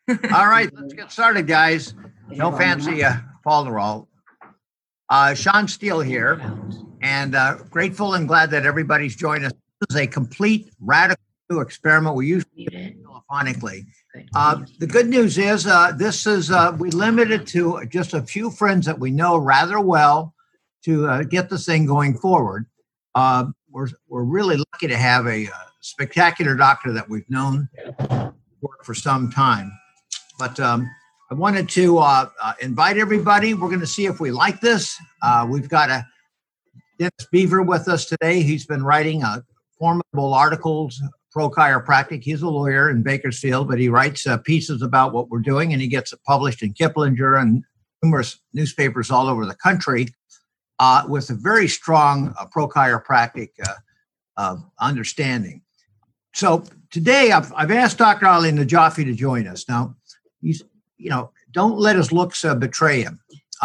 All right, let's get started, guys. No fancy falderall. Sean Steele here, and grateful and glad that everybody's joined us. This is a complete radical new experiment. We usually do it telephonically. The good news is this is we limited to just a few friends that we know rather well to get this thing going forward. We're really lucky to have a spectacular doctor that we've known for some time. But I wanted to invite everybody. We're going to see if we like this. We've got Dennis Beaver with us today. He's been writing formidable articles, pro-chiropractic. He's a lawyer in Bakersfield, but he writes pieces about what we're doing, and he gets it published in Kiplinger and numerous newspapers all over the country with a very strong pro-chiropractic understanding. So today I've asked Dr. Ali Najafi to join us. Now, don't let his looks betray him.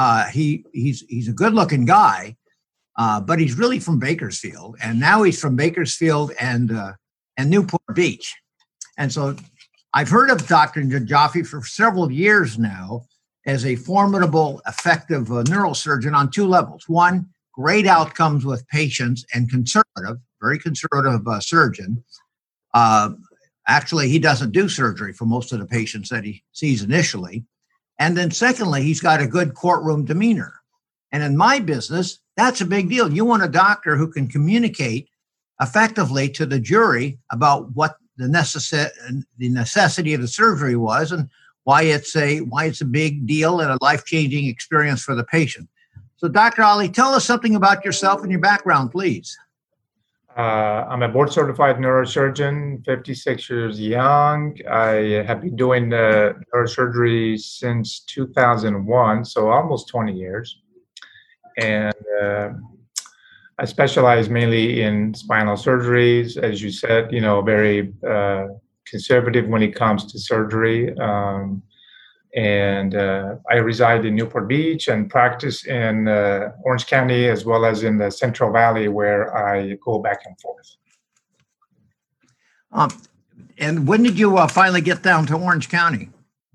He's a good-looking guy, but he's really from Bakersfield, and now he's from Bakersfield and Newport Beach. And so I've heard of Dr. Najafi for several years now as a formidable, effective neurosurgeon on two levels. One, great outcomes with patients and very conservative surgeon. Actually, he doesn't do surgery for most of the patients that he sees initially. And then secondly, he's got a good courtroom demeanor. And in my business, that's a big deal. You want a doctor who can communicate effectively to the jury about what the necessity of the surgery was and why it's a big deal and a life-changing experience for the patient. So, Dr. Ali, tell us something about yourself and your background, please. I'm a board-certified neurosurgeon, 56 years young. I have been doing neurosurgery since 2001, so almost 20 years. And I specialize mainly in spinal surgeries, as you said, very conservative when it comes to surgery. And I reside in Newport Beach and practice in Orange County as well as in the Central Valley, where I go back and forth. And when did you finally get down to Orange County?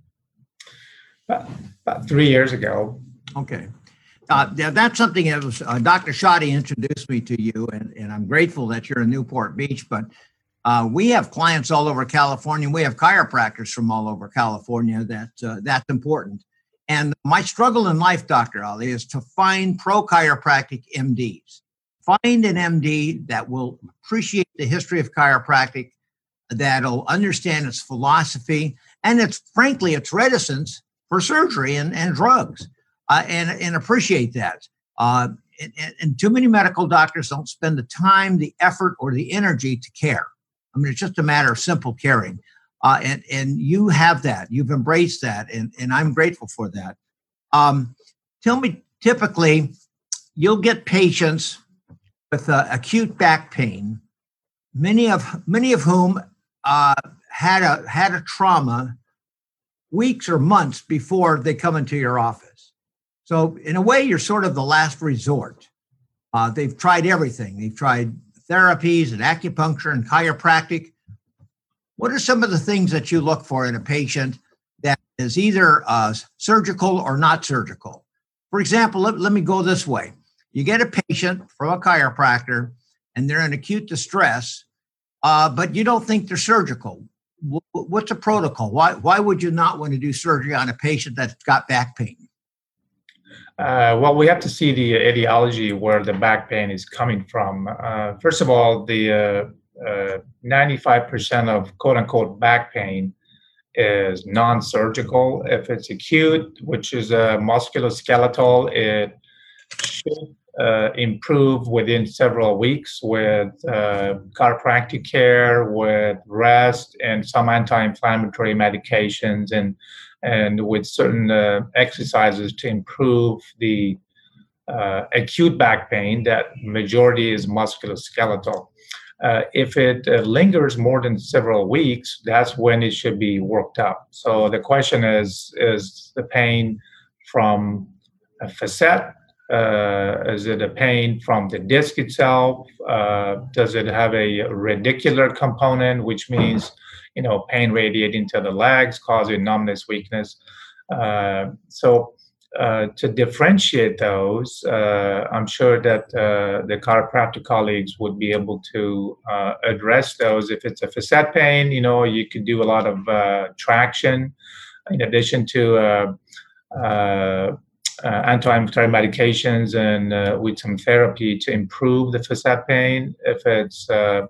About 3 years ago. Okay. That's something that was Dr. Shoddy introduced me to you, and I'm grateful that you're in Newport Beach, but we have clients all over California. We have chiropractors from all over California. That's important. And my struggle in life, Dr. Ali, is to find pro-chiropractic MDs. Find an MD that will appreciate the history of chiropractic, that'll understand its philosophy, and its reticence for surgery and drugs, and appreciate that. And too many medical doctors don't spend the time, the effort, or the energy to care. I mean, it's just a matter of simple caring. And you have that. You've embraced that, and I'm grateful for that. Tell me, typically, you'll get patients with acute back pain, many of whom had a trauma weeks or months before they come into your office. So in a way, you're sort of the last resort. They've tried everything. They've tried therapies and acupuncture and chiropractic. What are some of the things that you look for in a patient that is either surgical or not surgical? For example, let me go this way. You get a patient from a chiropractor and they're in acute distress, but you don't think they're surgical. What's the protocol? Why would you not want to do surgery on a patient that's got back pain? Well, we have to see the etiology where the back pain is coming from. First of all, the 95% of quote-unquote back pain is non-surgical. If it's acute, which is musculoskeletal, it should improve within several weeks with chiropractic care, with rest, and some anti-inflammatory medications, and with certain exercises to improve the acute back pain. That majority is musculoskeletal. If it lingers more than several weeks, that's when it should be worked up. So the question is the pain from a facet? Is it a pain from the disc itself? Does it have a radicular component, which means pain radiating to the legs, causing numbness, weakness. To differentiate those, I'm sure that the chiropractic colleagues would be able to address those. If it's a facet pain, you could do a lot of traction in addition to anti-inflammatory medications and with some therapy to improve the facet pain. If it's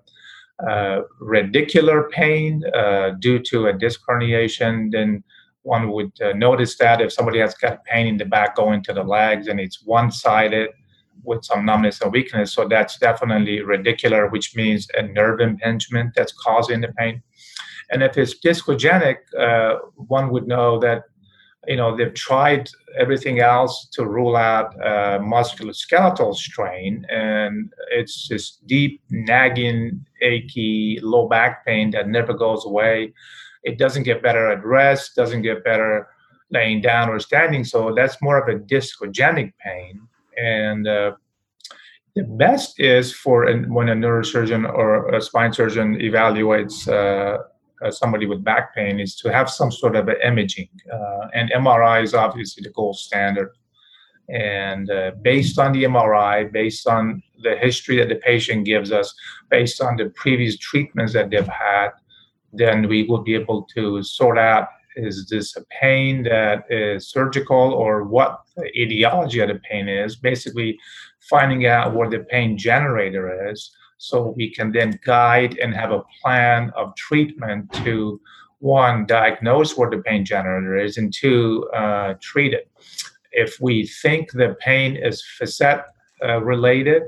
radicular pain due to a disc herniation, then one would notice that if somebody has got pain in the back going to the legs and it's one-sided with some numbness and weakness, so that's definitely radicular, which means a nerve impingement that's causing the pain. And if it's discogenic, one would know that they've tried everything else to rule out musculoskeletal strain, and it's just deep, nagging, achy, low back pain that never goes away. It doesn't get better at rest, doesn't get better laying down or standing. So that's more of a discogenic pain. And the best is when a neurosurgeon or a spine surgeon evaluates somebody with back pain is to have some sort of imaging. And MRI is obviously the gold standard. And based on the MRI, based on the history that the patient gives us, based on the previous treatments that they've had, then we will be able to sort out, is this a pain that is surgical or what the etiology of the pain is, basically finding out what the pain generator is, so we can then guide and have a plan of treatment to, one, diagnose what the pain generator is, and two, treat it. If we think the pain is facet related,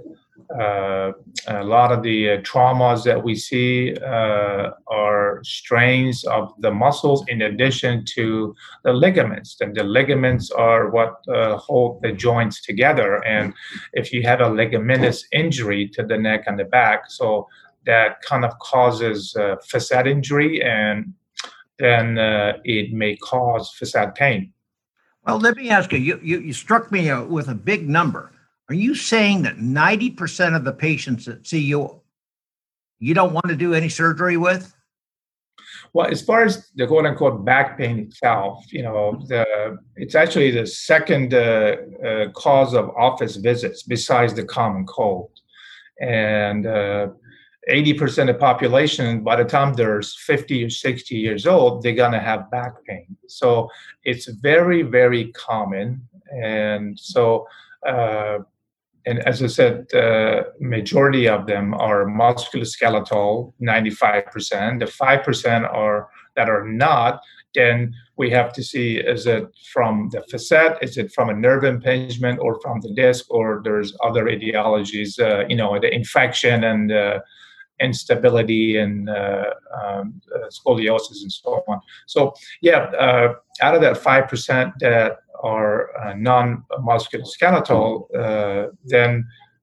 a lot of the traumas that we see are strains of the muscles in addition to the ligaments. And the ligaments are what hold the joints together. And if you have a ligamentous injury to the neck and the back, so that kind of causes facet injury, and then it may cause facet pain. Well, let me ask you, you struck me with a big number. Are you saying that 90% of the patients that see you, you don't want to do any surgery with? Well, as far as the quote unquote back pain itself, it's actually the second cause of office visits besides the common cold. And 80% of the population, by the time they're 50 or 60 years old, they're going to have back pain. So it's very, very common. And so, and as I said, majority of them are musculoskeletal, 95%. The 5% that are not, then we have to see, is it from the facet, is it from a nerve impingement, or from the disc, or there's other etiologies, the infection and instability and scoliosis and so on. So out of that 5% that are non-musculoskeletal, then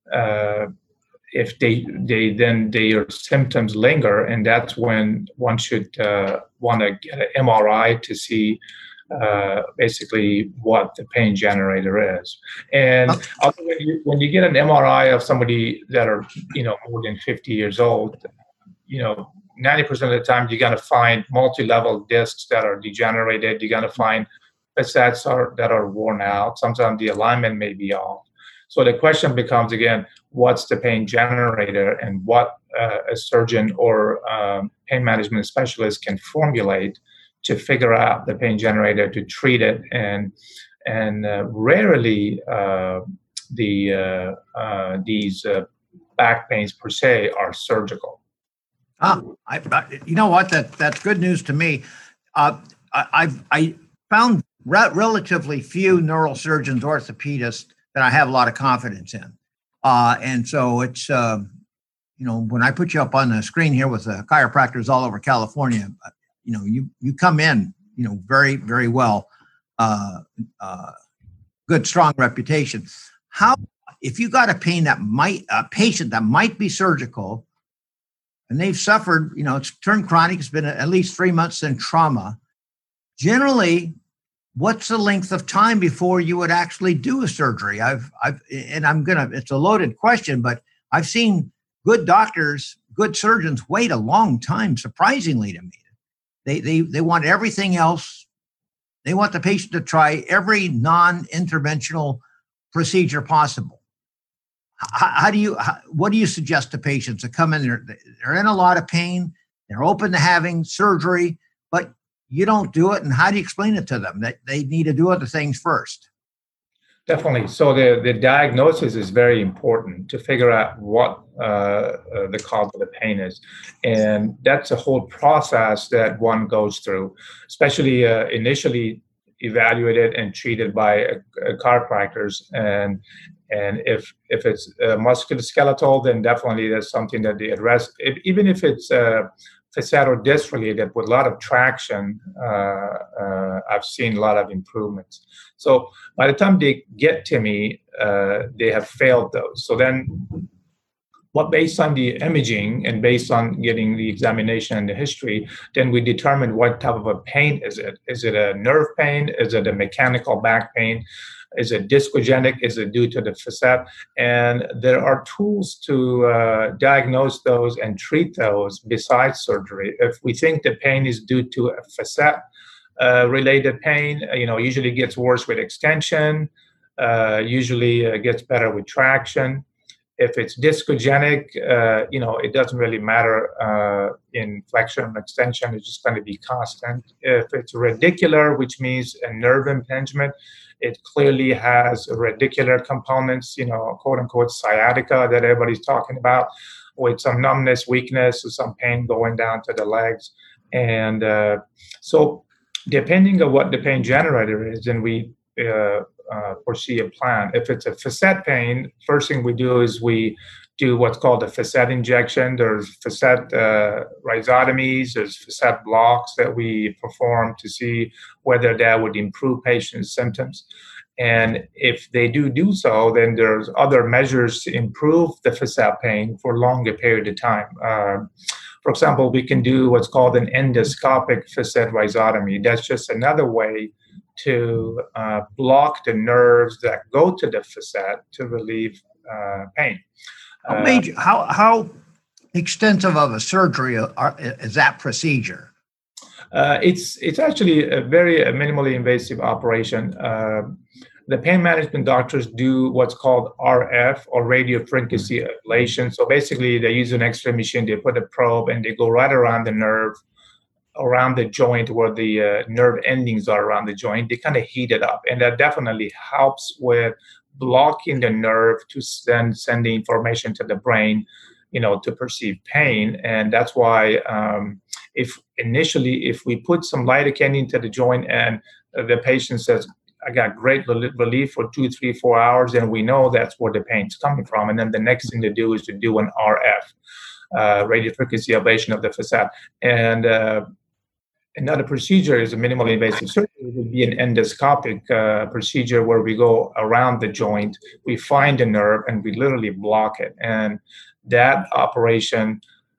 if their symptoms linger, and that's when one should want to get an MRI to see basically what the pain generator is. And also when you get an MRI of somebody that are more than 50 years old, 90% of the time you're going to find multi-level discs that are degenerated. You're going to find facets that are worn out. Sometimes the alignment may be off. So the question becomes, again, what's the pain generator, and what a surgeon or pain management specialist can formulate to figure out the pain generator to treat it. And rarely these back pains per se are surgical. You know what? That's good news to me. I found relatively few neurosurgeons, orthopedists that I have a lot of confidence in. And so it's, when I put you up on the screen here with chiropractors all over California, you come in, very, very well, good, strong reputation. If you got a patient that might be surgical, and they've suffered, it's turned chronic, it's been at least 3 months in trauma, generally, what's the length of time before you would actually do a surgery? It's a loaded question, but I've seen good doctors, good surgeons wait a long time, surprisingly to me, They want everything else. They want the patient to try every non-interventional procedure possible. What do you suggest to patients that come in there? They're in a lot of pain. They're open to having surgery, but you don't do it. And how do you explain it to them that they need to do other things first? Definitely. So the diagnosis is very important to figure out what the cause of the pain is. And that's a whole process that one goes through, especially initially evaluated and treated by chiropractors. And if it's musculoskeletal, then definitely that's something that they address. Even if it's facet disc related with a lot of traction, I've seen a lot of improvements. So by the time they get to me, they have failed those. So then, based on the imaging and based on getting the examination and the history, then we determine what type of a pain is it. Is it a nerve pain? Is it a mechanical back pain? Is it discogenic? Is it due to the facet? And there are tools to diagnose those and treat those besides surgery. If we think the pain is due to a facet related pain, usually gets worse with extension, usually gets better with traction. If it's discogenic, it doesn't really matter in flexion and extension. It's just going to be constant. If it's radicular, which means a nerve impingement, it clearly has radicular components, quote unquote sciatica that everybody's talking about, with some numbness, weakness, or some pain going down to the legs. And so depending on what the pain generator is, then we foresee a plan. If it's a facet pain, first thing we do is we do what's called a facet injection. There's facet rhizotomies, there's facet blocks that we perform to see whether that would improve patients' symptoms. And if they do so, then there's other measures to improve the facet pain for a longer period of time. For example, we can do what's called an endoscopic facet rhizotomy. That's just another way to block the nerves that go to the facet to relieve pain. How extensive of a surgery is that procedure? It's actually a very minimally invasive operation. The pain management doctors do what's called RF, or radiofrequency ablation. So basically, they use an X-ray machine, they put a probe, and they go right around the nerve, around the joint where the nerve endings are around the joint. They kind of heat it up, and that definitely helps with blocking the nerve to then send the information to the brain, to perceive pain. And that's why if we put some lidocaine into the joint and the patient says, I got great relief for 2, 3, 4 hours, and we know that's where the pain's coming from. And then the next thing to do is to do an RF, radiofrequency ablation of the facet. And another procedure is a minimally invasive surgery. It would be an endoscopic procedure where we go around the joint, we find the nerve, and we literally block it. And that operation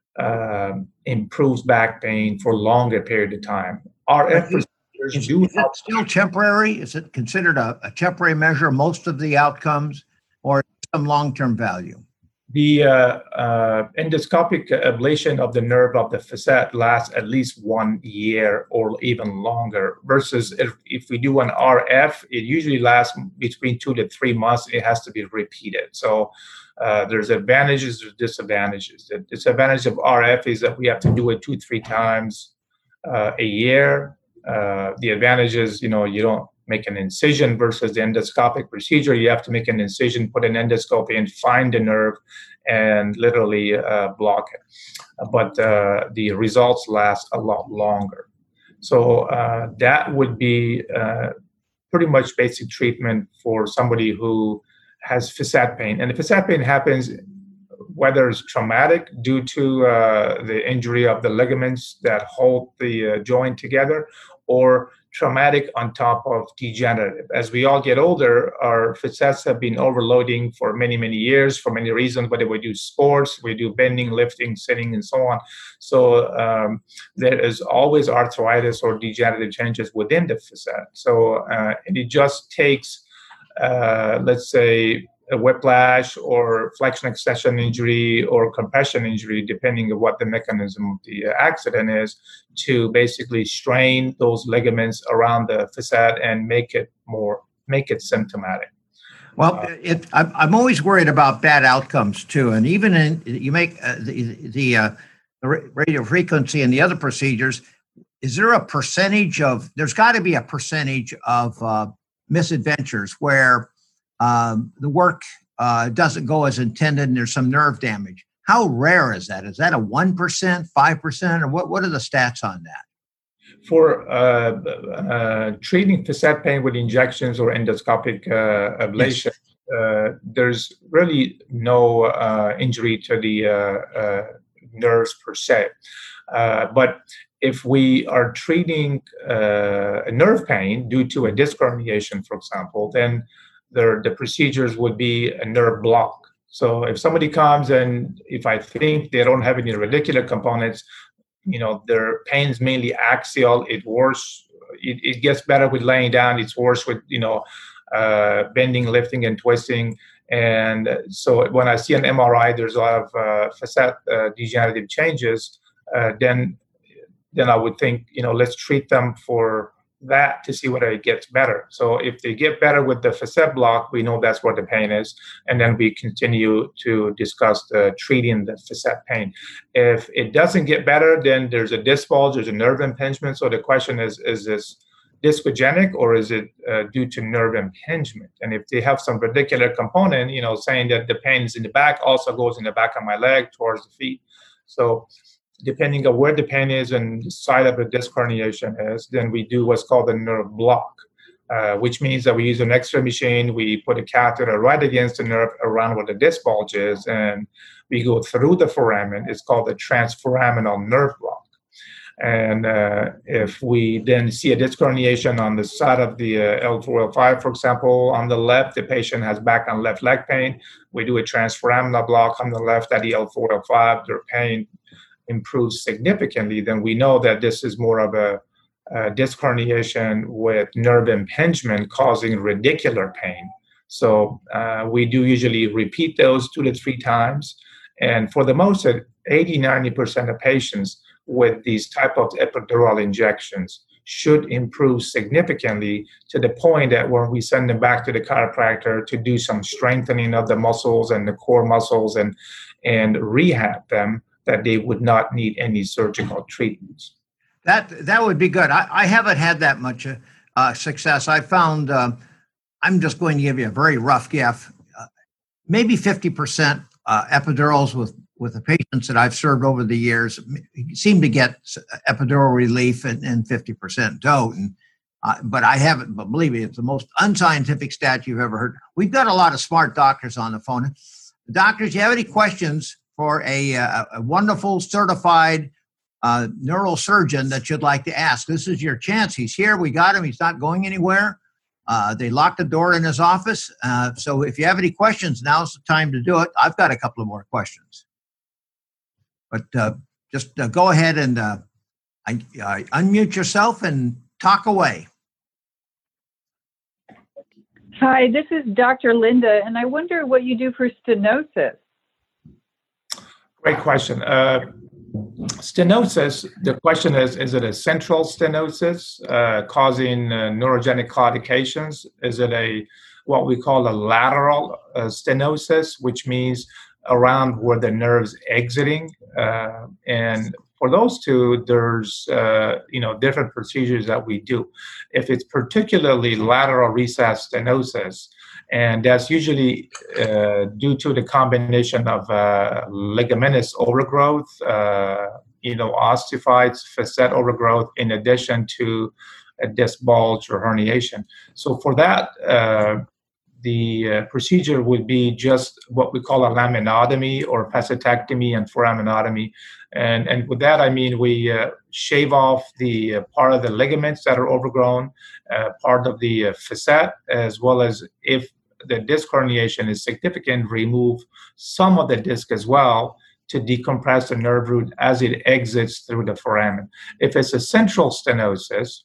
improves back pain for a longer period of time. RF procedures is it still temporary? Is it considered a temporary measure, most of the outcomes, or some long-term value? The endoscopic ablation of the nerve of the facet lasts at least 1 year or even longer, versus if we do an RF, it usually lasts between 2 to 3 months. It has to be repeated. So there's advantages, there's disadvantages. The disadvantage of RF is that we have to do it 2-3 times a year. The advantage is, you don't make an incision, versus the endoscopic procedure. You have to make an incision, put an endoscope in, find the nerve, and literally block it. But the results last a lot longer. So that would be pretty much basic treatment for somebody who has facet pain. And the facet pain happens whether it's traumatic due to the injury of the ligaments that hold the joint together, or traumatic on top of degenerative. As we all get older, our facets have been overloading for many, many years for many reasons, whether we do sports, we do bending, lifting, sitting, and so on. So there is always arthritis or degenerative changes within the facet. So and it just takes, let's say, a whiplash or flexion extension injury or compression injury, depending on what the mechanism of the accident is, to basically strain those ligaments around the facet and make it symptomatic. Well, I'm always worried about bad outcomes too, and even in you make the radio frequency and the other procedures. Is there a percentage of? There's got to be a percentage of misadventures where the work doesn't go as intended, and there's some nerve damage. How rare is that? Is that a 1%, 5%, or what are the stats on that? For treating facet pain with injections or endoscopic ablation, there's really no injury to the nerves per se. But if we are treating a nerve pain due to a disc herniation, for example, then the procedures would be a nerve block. So if somebody comes and if I think they don't have any radicular components, their pain's mainly axial. It gets better with laying down. It's worse with, bending, lifting, and twisting. And so when I see an MRI, there's a lot of facet degenerative changes. Then I would think, let's treat them for that to see whether it gets better. So if they get better with the facet block, we know that's where the pain is, and then we continue to discuss treating the facet pain. If it doesn't get better, then there's a disc bulge, there's a nerve impingement. So the question is this discogenic or is it due to nerve impingement? And if they have some radicular component, saying that the pain is in the back, also goes in the back of my leg towards the feet. So depending on where the pain is and the side of the disc herniation is, then we do what's called a nerve block, which means that we use an X-ray machine, we put a catheter right against the nerve around where the disc bulge is, and we go through the foramen. It's called a transforaminal nerve block. And if we then see a disc herniation on the side of the L4, L5, for example, on the left, the patient has back and left leg pain, we do a transforaminal block on the left at the L4, L5, their pain improves significantly, then we know that this is more of a disc herniation with nerve impingement causing radicular pain. So we do usually repeat those 2 to 3 times. And for the most, 80-90% of patients with these type of epidural injections should improve significantly to the point that when we send them back to the chiropractor to do some strengthening of the muscles and the core muscles and rehab them, that they would not need any surgical treatments. That would be good. I haven't had that much success. I found, I'm just going to give you a very rough guess, maybe 50% epidurals with the patients that I've served over the years seem to get epidural relief and 50% don't. But I haven't, but believe me, it's the most unscientific stat you've ever heard. We've got a lot of smart doctors on the phone. Doctors, you have any questions for a wonderful certified neurosurgeon that you'd like to ask? This is your chance. He's here. We got him. He's not going anywhere. They locked the door in his office. So if you have any questions, now's the time to do it. I've got a couple of more questions. But just go ahead and unmute yourself and talk away. Hi, this is Dr. Linda, and I wonder what you do for stenosis. Great question. Stenosis, the question is it a central stenosis causing neurogenic claudications? Is it what we call a lateral stenosis, which means around where the nerve's exiting? And for those two, there's different procedures that we do. If it's particularly lateral recess stenosis, and that's usually due to the combination of ligamentous overgrowth, osteophytes, facet overgrowth, in addition to a disc bulge or herniation. So for that, the procedure would be just what we call a laminotomy or facetectomy and foraminotomy. And with that, I mean we shave off the part of the ligaments that are overgrown, part of the facet, as well as if the disc herniation is significant, remove some of the disc as well to decompress the nerve root as it exits through the foramen. If it's a central stenosis,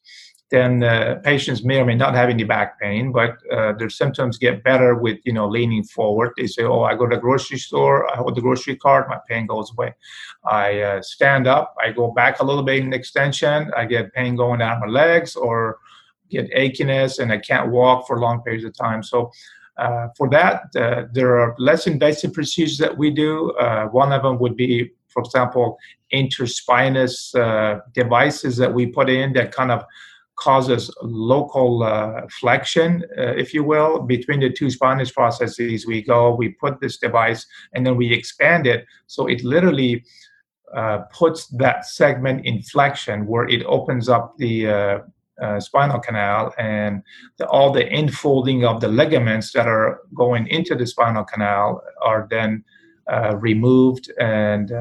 then patients may or may not have any back pain, but their symptoms get better with, leaning forward. They say, oh, I go to the grocery store, I hold the grocery cart, my pain goes away. I stand up, I go back a little bit in extension, I get pain going down my legs or get achiness, and I can't walk for long periods of time. So for that, there are less invasive procedures that we do. One of them would be, for example, interspinous devices that we put in that kind of causes local flexion, if you will, between the two spinous processes. We put this device, and then we expand it. So it literally puts that segment in flexion where it opens up the spinal canal, and all the infolding of the ligaments that are going into the spinal canal are then removed, and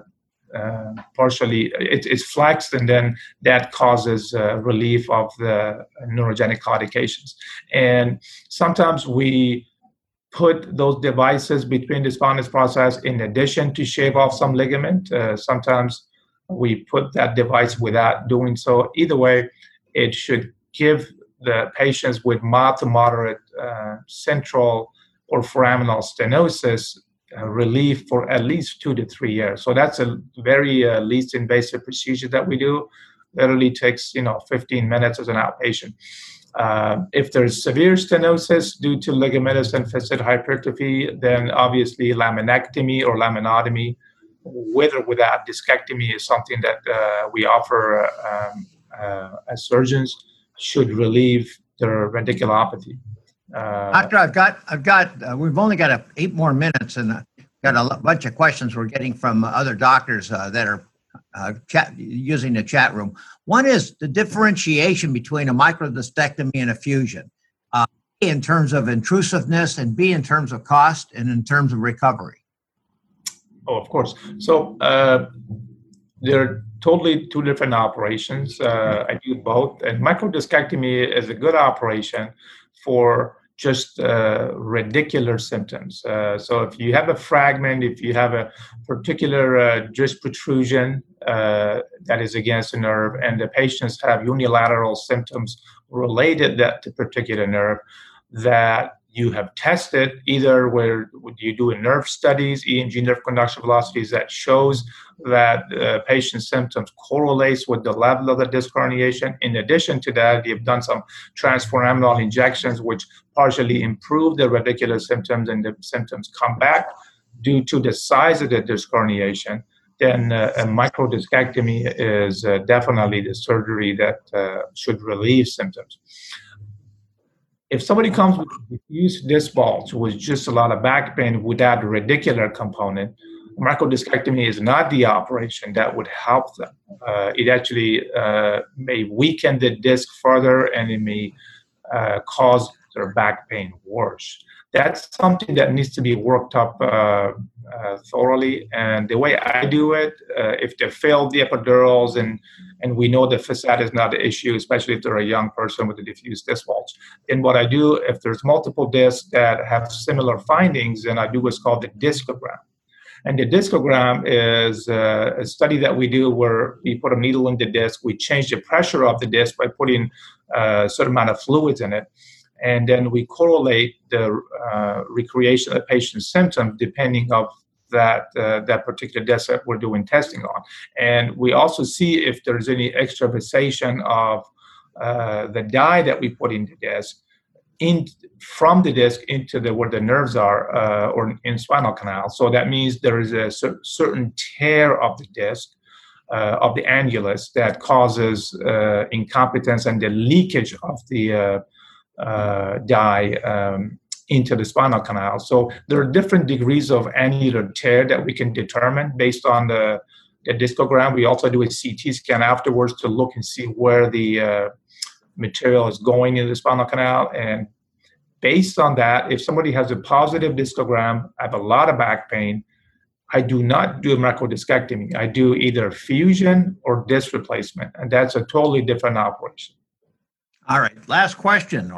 partially it's flexed, and then that causes relief of the neurogenic claudications. And sometimes we put those devices between the spinous process in addition to shave off some ligament. Sometimes we put that device without doing so. Either way, it should give the patients with mild to moderate central or foraminal stenosis relief for at least 2 to 3 years. So that's a very least invasive procedure that we do. Literally takes 15 minutes as an outpatient. If there's severe stenosis due to ligamentous and facet hypertrophy, then obviously laminectomy or laminotomy, with or without discectomy, is something that we offer as surgeons, should relieve their radiculopathy. Doctor, we've only got 8 more minutes, and got a bunch of questions we're getting from other doctors that are using the chat room. One is the differentiation between a microdiscectomy and a fusion, A, in terms of intrusiveness, and B, in terms of cost, and in terms of recovery. Oh, of course. So they're totally 2 different operations. I do both. And microdiscectomy is a good operation for just radicular symptoms. So if you have a fragment, if you have a particular disc protrusion that is against a nerve, and the patients have unilateral symptoms related to particular nerve that you have tested, either where you do nerve studies, EMG nerve conduction velocities, that shows that patient's symptoms correlates with the level of the disc herniation. In addition to that, you've done some transforaminal injections, which partially improve the radicular symptoms, and the symptoms come back due to the size of the disc herniation. Then a microdiscectomy is definitely the surgery that should relieve symptoms. If somebody comes with diffuse disc bulge with just a lot of back pain without a radicular component, microdiscectomy is not the operation that would help them. It actually may weaken the disc further, and it may cause their back pain worse. That's something that needs to be worked up thoroughly. And the way I do it, if they failed the epidurals and we know the facet is not an issue, especially if they're a young person with a diffuse disc bulge, then what I do, if there's multiple discs that have similar findings, then I do what's called the discogram. And the discogram is a study that we do where we put a needle in the disc, we change the pressure of the disc by putting a certain amount of fluids in it, and then we correlate the recreation of the patient's symptoms depending on that particular disc that we're doing testing on. And we also see if there's any extravasation of the dye that we put in the disc from the disc into where the nerves are, or in spinal canal. So that means there is a certain tear of the disc, of the annulus, that causes incompetence and the leakage of the dye into the spinal canal. So there are different degrees of annular tear that we can determine based on the discogram. We also do a CT scan afterwards to look and see where the material is going in the spinal canal. And based on that, if somebody has a positive discogram, I have a lot of back pain, I do not do a microdiscectomy. I do either fusion or disc replacement, and that's a totally different operation. All right, last question.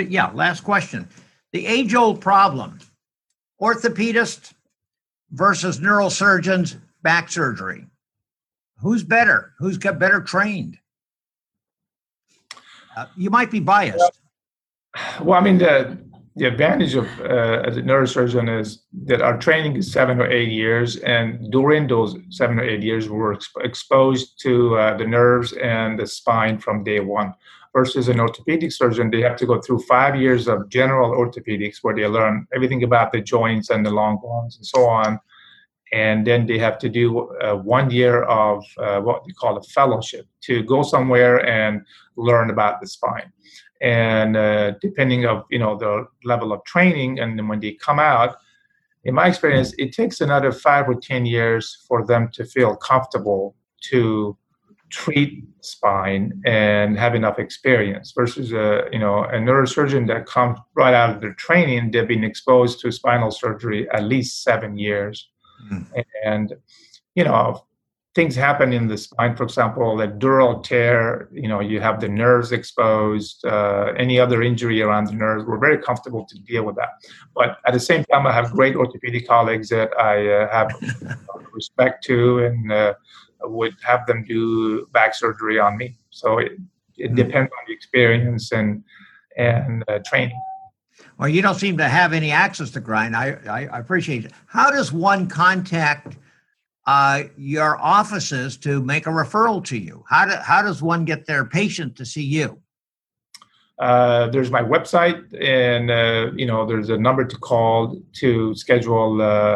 The age-old problem, orthopedist versus neurosurgeons, back surgery. Who's better? Who's got better trained? You might be biased. Well, I mean, the advantage of as a neurosurgeon is that our training is 7 or 8 years, and during those 7 or 8 years, we're exposed to the nerves and the spine from day one. Versus an orthopedic surgeon, they have to go through 5 years of general orthopedics where they learn everything about the joints and the long bones and so on. And then they have to do 1 year of what we call a fellowship to go somewhere and learn about the spine. And depending of the level of training, and then when they come out, in my experience, it takes another 5 or 10 years for them to feel comfortable to treat spine and have enough experience versus a neurosurgeon that comes right out of their training. They've been exposed to spinal surgery at least 7 years. And things happen in the spine. For example, a dural tear, you have the nerves exposed, any other injury around the nerves. We're very comfortable to deal with that. But at the same time, I have great orthopedic colleagues that I have respect to, and would have them do back surgery on me. So it depends on the experience and training. Well, you don't seem to have any access to Grind. I appreciate it. How does one contact your offices to make a referral to you? How does one get their patient to see you? There's my website, and there's a number to call to schedule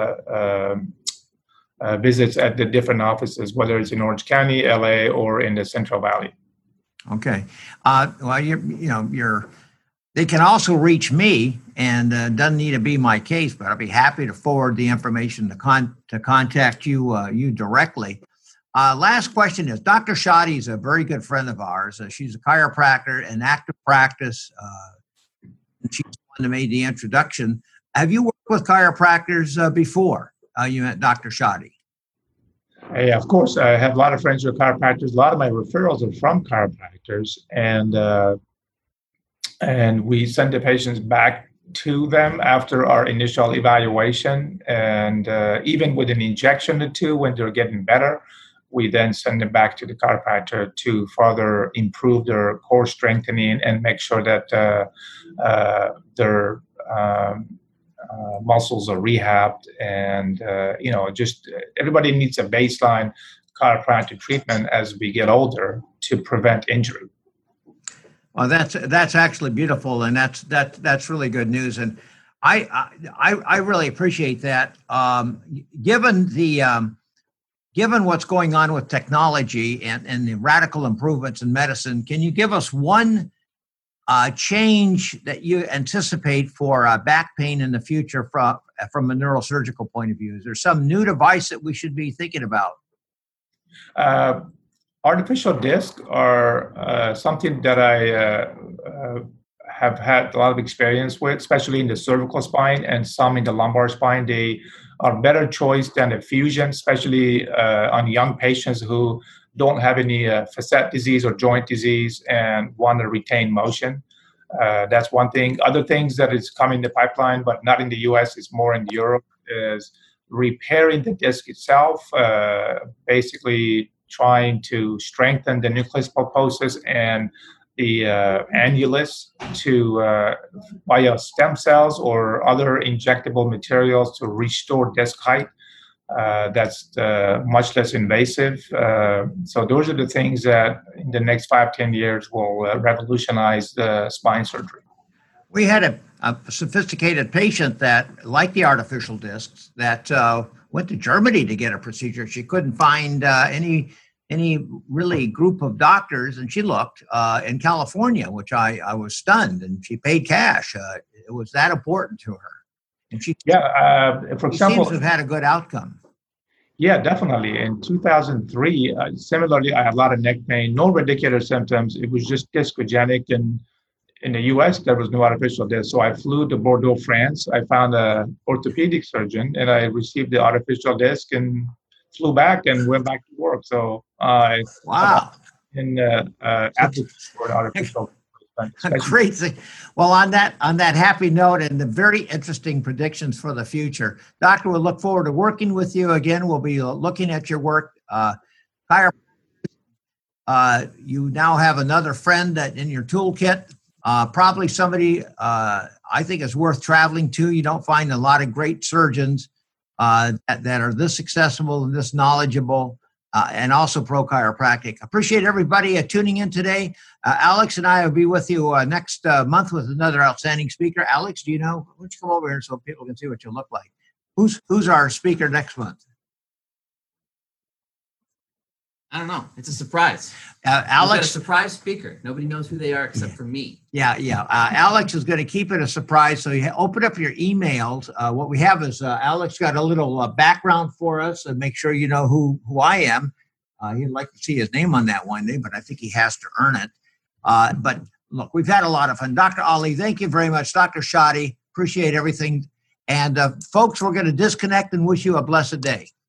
visits at the different offices, whether it's in Orange County, LA, or in the Central Valley. Okay. They can also reach me, and doesn't need to be my case, but I'll be happy to forward the information to contact you directly. Last question is, Dr. Shoddy is a very good friend of ours. She's a chiropractor in active practice. She's the one that made the introduction. Have you worked with chiropractors before you met Dr. Shoddy? Yeah, of course. I have a lot of friends who are chiropractors. A lot of my referrals are from chiropractors, and we send the patients back to them after our initial evaluation. And even with an injection or two, when they're getting better, we then send them back to the chiropractor to further improve their core strengthening and make sure that their muscles are rehabbed. And, just everybody needs a baseline chiropractic treatment as we get older to prevent injury. Well, that's actually beautiful, and that's really good news, and I really appreciate that. Given what's going on with technology and the radical improvements in medicine, can you give us one change that you anticipate for back pain in the future from a neurosurgical point of view? Is there some new device that we should be thinking about? Artificial discs are something that I have had a lot of experience with, especially in the cervical spine and some in the lumbar spine. They are better choice than a fusion, especially on young patients who don't have any facet disease or joint disease and want to retain motion. That's one thing. Other things that is coming in the pipeline, but not in the US, it's more in Europe, is repairing the disc itself, basically trying to strengthen the nucleus pulposus and the annulus via stem cells or other injectable materials to restore disc height. That's much less invasive. So those are the things that in the next 5-10 years will revolutionize the spine surgery. We had a sophisticated patient that liked the artificial discs that went to Germany to get a procedure. She couldn't find any really group of doctors, and she looked in California, which I was stunned, and she paid cash. It was that important to her. And for example, she seems to have had a good outcome. Yeah, definitely. In 2003, similarly, I had a lot of neck pain, no radicular symptoms. It was just discogenic, and in the US, there was no artificial disc. So I flew to Bordeaux, France. I found an orthopedic surgeon, and I received the artificial disc and flew back and went back to work. So wow. And advocate for artificial. Crazy. Well, on that happy note and the very interesting predictions for the future, Doctor, we'll look forward to working with you again. We'll be looking at your work. you now have another friend that in your toolkit. Probably somebody I think is worth traveling to. You don't find a lot of great surgeons that are this accessible and this knowledgeable, and also pro chiropractic. Appreciate everybody tuning in today. Alex and I will be with you next month with another outstanding speaker. Alex, do you know? Why don't you come over here so people can see what you look like? Who's our speaker next month? I don't know. It's a surprise. Alex, a surprise speaker. Nobody knows who they are except for me. Yeah. Alex is going to keep it a surprise. So you open up your emails. What we have is Alex got a little background for us, and make sure you know who I am. He'd like to see his name on that one day, but I think he has to earn it. But look, we've had a lot of fun. Dr. Ali, thank you very much. Dr. Shoddy, appreciate everything. And folks, we're going to disconnect and wish you a blessed day.